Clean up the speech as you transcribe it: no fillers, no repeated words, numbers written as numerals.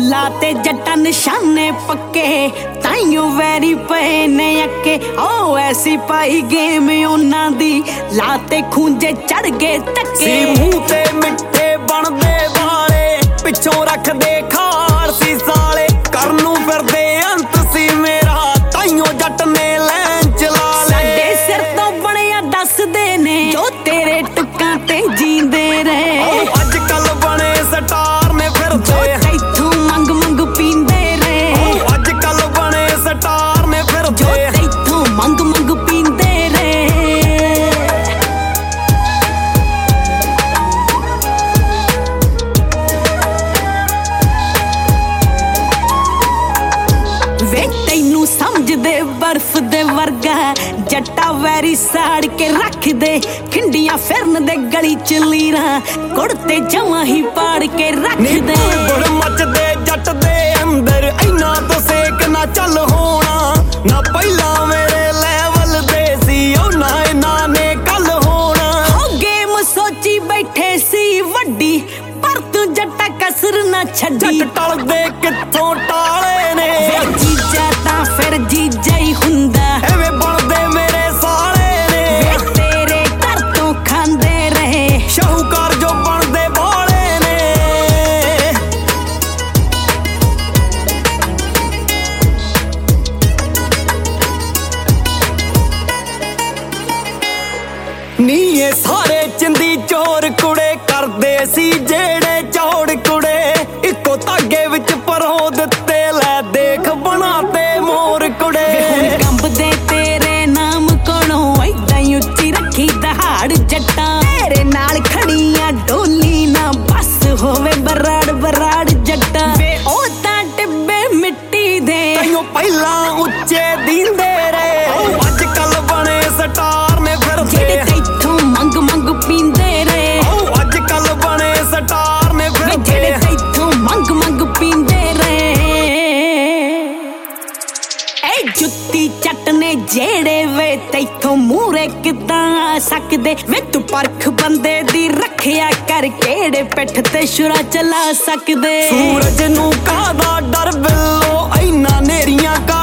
ਲਾਤੇ ਜੱਟਾਂ ਨਿਸ਼ਾਨੇ ਪੱਕੇ ਤਾਈਓ ਵੈਰੀ ਪਏ ਨੇ ਅੱਕੇ ਓ ਐਸੀ ਪਾਈ ਗੇਮ ਉਹਨਾਂ ਦੀ ਲਾਤੇ ਖੂੰਜੇ ਚੜ ਗਏ ਧੱਕੇ ਸੀ ਮੂੰਹ ਤੇ ਮਿੱਠੇ ਬਣਦੇ ਵਾਲੇ ਪਿੱਛੋਂ ਰੱਖਦੇ ਖਾਰ ਸੀ ਸਾਲੇ ਕਰਨ ਨੂੰ ਫਿਰਦੇ ਅੰਤ ਸੀ ਮੇਰਾ ਤਾਈਓ ਜੱਟ ਨੇ ਲੈਣ ਚਲਾ ਲੈ ਸਾਡੇ ਸਿਰ ਤੋਂ ਬਣਿਆ ਦੱਸਦੇ ਨੇ ਜੋ ਤੇਰੇ ਟੁੱਕਾਂ ਤੇ ਜੀਂਦੇ ਰਹੇ ਅੱਜ ਕੱਲ ਬਣੇ ਸਟਾਰ ਨੇ ਫਿਰਦੇ ਤੈਥੋਂ ਮੰਗ ਮੰਗ ਪੀਂਦੇ ਰਹੇ ਅੱਜ ਕੱਲ ਬਣੇ ਸਟਾਰ ਨੇ ਫਿਰਦੇ ਤੈਥੋਂ ਮੰਗ ਮੰਗ ਪੀਂਦੇ ਰਹੇ ਵੇ ਤੈਨੂੰ ਸਮਝਦੇ ਬਰਫ਼ ਦੇ ਵਰਗਾ ਜੱਟਾ ਵੈਰੀ ਸਾੜ ਕੇ ਰੱਖਦੇ ਖਿੰਡੀਆਂ ਫਿਰਨ ਦੇ ਗਲੀ ਚ ਲੀਰਾਂ ਕੁੜਤੇ ਜਮਾਂ ਹੀ ਪਾੜ ਕੇ ਰੱਖਦੇ ਬੜ ਮੱਚਦੇ ਜੱਟ ਦੇ ਅੰਦਰ ਇੰਨਾ ਤੋਂ ਸੇਕ ਨਾ ਚੱਲ ਹੋਣਾ ਨਾ ਪਹਿਲਾਂ ਮੇਰੇ ਲੈਵਲ ਦੇ ਸੀ ਉਹ ਨਾ ਇਹਨਾਂ ਨੇ ਕੱਲ ਹੋਣਾ ਹੋ ਗੇਮ ਸੋਚੀ ਬੈਠੇ ਸੀ ਵੱਡੀ ਪਰ ਤੂੰ ਜੱਟਾ ਕਸਰ ਨਾ ਛੱਡੀ ਜੱਟ ਟਲਦੇ ਕਿੱਥੋਂ ਟਾਲੇ ਨੇ ਜੀਜਾ ਤਾਂ ਫਿਰ ਜੀਜਾ ਹੀ ਹੁੰਦਾ ਐਵੇਂ ਬਣਦੇ ਮੇਰੇ ਸਾਲੇ ਨੇ ਤੇਰੇ ਘਰ ਤੋਂ ਖਾਂਦੇ ਰਹੇ ਸ਼ਾਹੂਕਾਰ ਜੋ ਬਣਦੇ ਬਾਲੇ ਨੇ ਨੀ ਇਹ ਸਾਰੇ ਚਿੰਦੀ ਚੋਰ ਕੁੜੇ ਕਰਦੇ ਸੀ ਜਿਹੜੇ ਚੌੜ ਕੁੜੇ ਇੱਕੋ ਧਾਗੇ ਵਿੱਚ ਪਰੋ ਦਿੱਤੇ ਲੈ ਦੇਖ ਬਣਾਤੇ ਮੋਰ ਕੁੜੇ ਕੰਬਦੇ ਤੇਰੇ ਨਾਮ ਕੋਲੋਂ ਏਦਾਂ ਹੀ ਉੱਚੀ ਰੱਖੀ ਦਹਾੜ ਜੱਟਾਂ ਤੇਰੇ ਨਾਲ ਖੜੀਆਂ ਡੋਲੀ ਨਾ ਬਸ ਹੋਵੇ ਬਰਾੜ ਬਰਾੜ ਜੱਟਾਂ ਵੇ ਉਹ ਤਾਂ ਟਿੱਬੇ ਮਿੱਟੀ ਦੇ ਤਾਈਓ ਪਹਿਲਾਂ ਉੱਚੇ ਦਿੰਦੇ ਰਹੇ ਅੱਜ ਕੱਲ ਬਣੇ ਸਟਾਰ ਨੇ ਫਿਰਦੇ ਜਿਹੜੇ ਤੈਥੋਂ ਮੰਗ ਮੰਗ ਪੀਂਦੇ ਰਹੇ ਅੱਜ ਕੱਲ ਬਣੇ ਸਟਾਰ ਨੇ ਫਿਰਦੇ ਜਿਹੜੇ ਤੈਥੋਂ ਮੰਗ ਮੰਗ ਪੀਂਦੇ ਰਹੇ ਏ ਜੁੱਤੀ ਚੱਟ ਨੇ ਜਿਹੜੇ ਵੇ ਤੈਥੋਂ ਮੂਰੇ ਕਿੱਦਾਂ ਆ ਸਕਦੇ ਵੇ ਤੂੰ ਪਰਖ ਬੰਦੇ ਦੀ ਰੱਖਿਆ ਕਰ ਕਿਹੜੇ ਪਿੱਠ ਤੇ ਸ਼ੁਰਾ ਚਲਾ ਸਕਦੇ ਸੂਰਜ ਨੂੰ ਕਾਹਦਾ ਡਰ ਬਿੱਲੋ ਇੰਨਾ ਨੇਰੀਆਂ